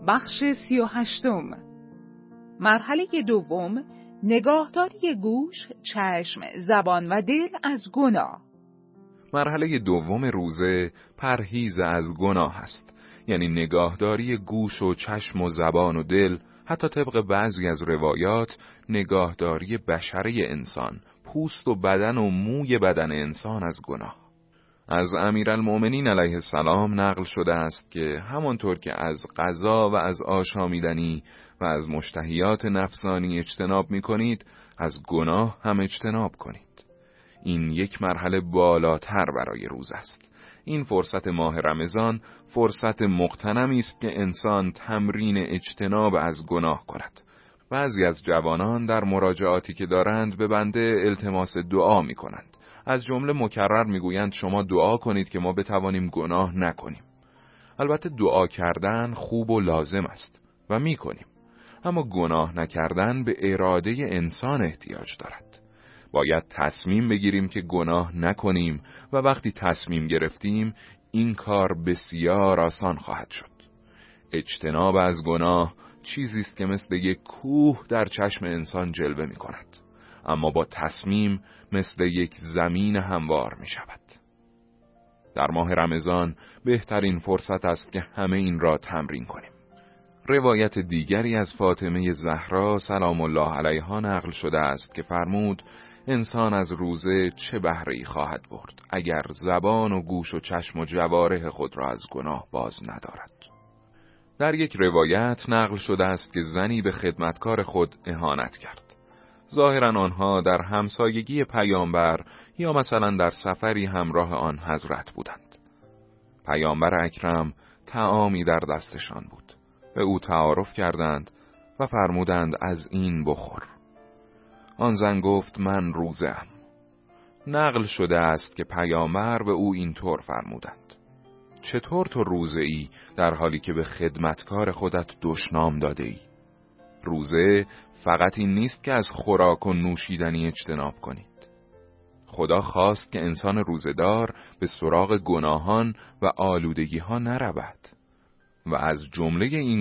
بخش 38. مرحله دوم، نگاهداری گوش، چشم، زبان و دل از گناه. مرحله دوم روزه پرهیز از گناه است، یعنی نگاهداری گوش و چشم و زبان و دل، حتی طبق بعضی از روایات نگاهداری بشره انسان، پوست و بدن و موی بدن انسان از گناه. از امیرالمؤمنین علیه السلام نقل شده است که همانطور که از غذا و از آشامیدنی و از مشتهیات نفسانی اجتناب می کنید، از گناه هم اجتناب کنید. این یک مرحله بالاتر برای روز است. این فرصت ماه رمضان فرصت مغتنمی است که انسان تمرین اجتناب از گناه کند. بعضی از جوانان در مراجعاتی که دارند به بنده التماس دعا می کنند. از جمله مکرر میگویند شما دعا کنید که ما بتوانیم گناه نکنیم. البته دعا کردن خوب و لازم است و میکنیم، اما گناه نکردن به اراده انسان احتیاج دارد. باید تصمیم بگیریم که گناه نکنیم و وقتی تصمیم گرفتیم این کار بسیار آسان خواهد شد. اجتناب از گناه چیزی است که مثل یک کوه در چشم انسان جلوه می کند، اما با تصمیم مثل یک زمین هموار می شود. در ماه رمضان بهترین فرصت است که همه این را تمرین کنیم. روایت دیگری از فاطمه زهرا سلام الله علیها نقل شده است که فرمود انسان از روزه چه بهره‌ای خواهد برد اگر زبان و گوش و چشم و جوارح خود را از گناه باز ندارد. در یک روایت نقل شده است که زنی به خدمتکار خود اهانت کرد. ظاهراً آنها در همسایگی پیامبر یا مثلا در سفری همراه آن حضرت بودند. پیامبر اکرم طعامی در دستشان بود. به او تعارف کردند و فرمودند از این بخور. آن زن گفت من روزه‌ام. نقل شده است که پیامبر به او اینطور فرمودند: چطور تو روزه‌ای در حالی که به خدمتکار خودت دشنام داده ای؟ روزه فقط این نیست که از خوراک و نوشیدنی اجتناب کنید. خدا خواست که انسان روزه‌دار به سراغ گناهان و آلودگی ها نرود و از جمله این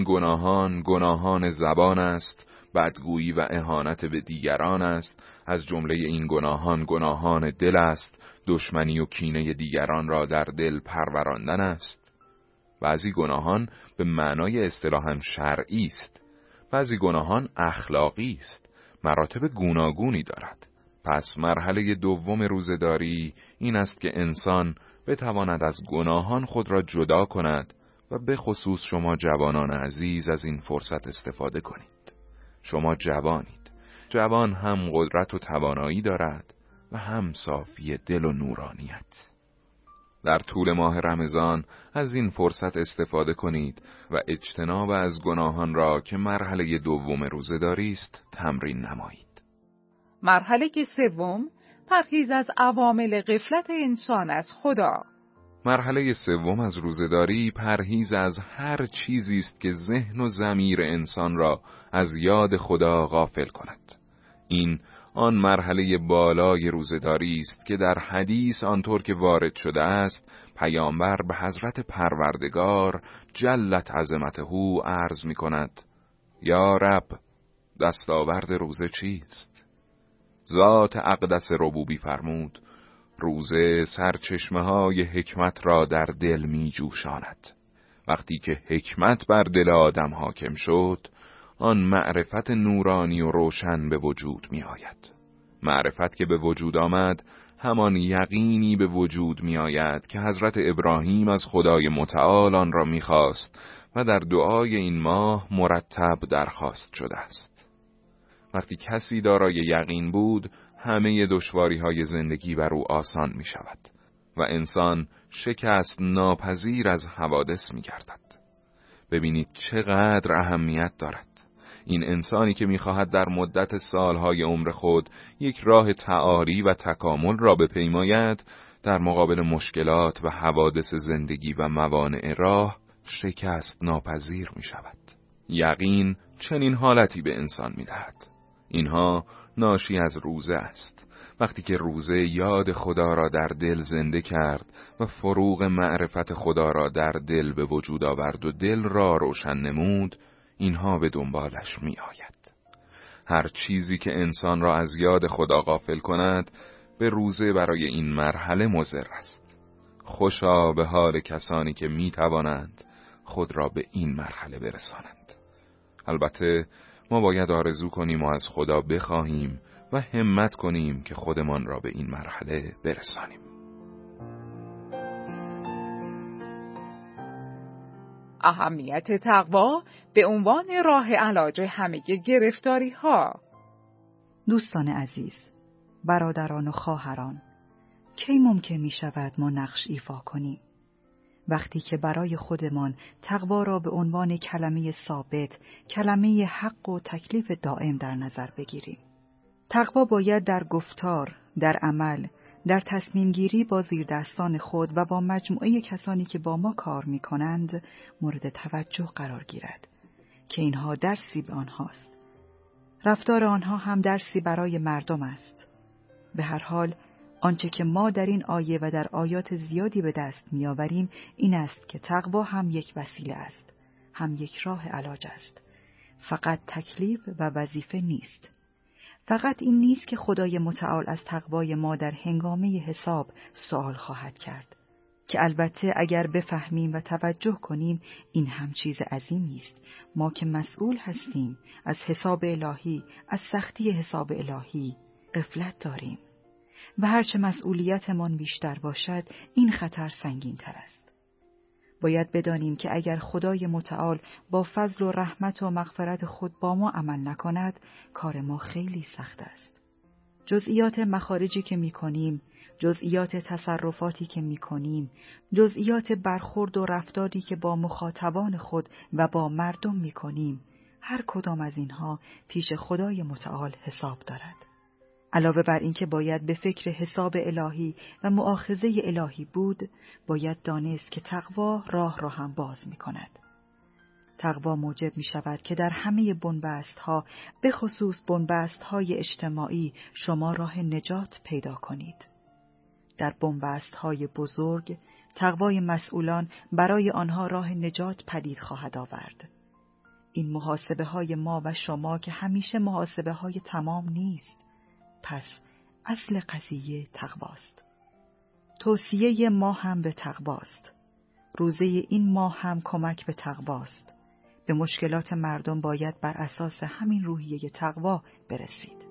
گناهان زبان است، بدگویی و اهانت به دیگران است. از جمله این گناهان دل است، دشمنی و کینه دیگران را در دل پروراندن است. بعضی گناهان به معنای اصطلاحاً شرعی است، بعضی گناهان اخلاقی است، مراتب گوناگونی دارد. پس مرحله دوم روزه‌داری این است که انسان بتواند از گناهان خود را جدا کند و به خصوص شما جوانان عزیز از این فرصت استفاده کنید. شما جوانید. جوان هم قدرت و توانایی دارد و هم صافی دل و نورانیت. در طول ماه رمضان از این فرصت استفاده کنید و اجتناب از گناهان را که مرحله دوم روزه‌داری است تمرین نمایید. مرحله سوم، پرهیز از عوامل غفلت انسان از خدا. مرحله سوم از روزه‌داری پرهیز از هر چیزی است که ذهن و ضمیر انسان را از یاد خدا غافل کند. این آن مرحله بالای روزه‌داری است که در حدیث آنطور که وارد شده است پیامبر به حضرت پروردگار جلت عظمته عرض می کند: یا رب، دستاورد روزه چیست؟ ذات اقدس ربوبی فرمود: روزه سرچشمه‌های حکمت را در دل می جوشاند. وقتی که حکمت بر دل آدم حاکم شد، آن معرفت نورانی و روشن به وجود می آید. معرفت که به وجود آمد، همان یقینی به وجود می آید که حضرت ابراهیم از خدای متعال آن را می خواست و در دعای این ماه مرتب درخواست شده است. وقتی کسی دارای یقین بود، همه دشواری‌های زندگی بر او آسان می شود و انسان شکست ناپذیر از حوادث می گردد. ببینید چقدر اهمیت دارد. این انسانی که می‌خواهد در مدت سالهای عمر خود یک راه تعالی و تکامل را بپیماید، در مقابل مشکلات و حوادث زندگی و موانع راه شکست ناپذیر می‌شود. یقین چنین حالتی به انسان می‌دهد. اینها ناشی از روزه است. وقتی که روزه یاد خدا را در دل زنده کرد و فروغ معرفت خدا را در دل به وجود آورد و دل را روشن نمود، اینها به دنبالش می آید. هر چیزی که انسان را از یاد خدا غافل کند، به روزه برای این مرحله مضر است. خوشا به حال کسانی که می توانند خود را به این مرحله برسانند. البته ما باید آرزو کنیم و از خدا بخواهیم و همت کنیم که خودمان را به این مرحله برسانیم. اهمیت تقوا به عنوان راه علاج همه گرفتاری ها. دوستان عزیز، برادران و خواهران، کی ممکن می شود ما نقش ایفا کنیم؟ وقتی که برای خودمان تقوا را به عنوان کلمه ثابت، کلمه حق و تکلیف دائم در نظر بگیریم. تقوا باید در گفتار، در عمل، در تصمیم گیری با زیردستان خود و با مجموعه کسانی که با ما کار می کنند مورد توجه قرار گیرد که اینها درسی به آنهاست. رفتار آنها هم درسی برای مردم است. به هر حال آنچه که ما در این آیه و در آیات زیادی به دست می‌آوریم این است که تقوا هم یک وسیله است، هم یک راه علاج است. فقط تکلیف و وظیفه نیست. فقط این نیست که خدای متعال از تقوای ما در هنگامه حساب سوال خواهد کرد، که البته اگر بفهمیم و توجه کنیم این هم چیز عظیمی است. ما که مسئول هستیم از حساب الهی، از سختی حساب الهی غفلت داریم و هرچه مسئولیتمان بیشتر باشد این خطر سنگین تر است. باید بدانیم که اگر خدای متعال با فضل و رحمت و مغفرت خود با ما عمل نکند کار ما خیلی سخت است. جزئیات مخارجی که می کنیم، جزئیات تصرفاتی که می کنیم، جزئیات برخورد و رفتاری که با مخاطبان خود و با مردم می کنیم، هر کدام از اینها پیش خدای متعال حساب دارد. علاوه بر این که باید به فکر حساب الهی و مؤاخذه الهی بود، باید دانست که تقوا راه را هم باز می کند. تقوا موجب می شود که در همه بنبست ها، به خصوص بنبست های اجتماعی، شما راه نجات پیدا کنید. در بنبست های بزرگ، تقوای مسئولان برای آنها راه نجات پدید خواهد آورد. این محاسبه های ما و شما که همیشه محاسبه های تمام نیست. پس اصل قضیه تقواست. توصیه ما هم به تقواست. روزه این ماه هم کمک به تقواست. به مشکلات مردم باید بر اساس همین روحیه تقوا برسید.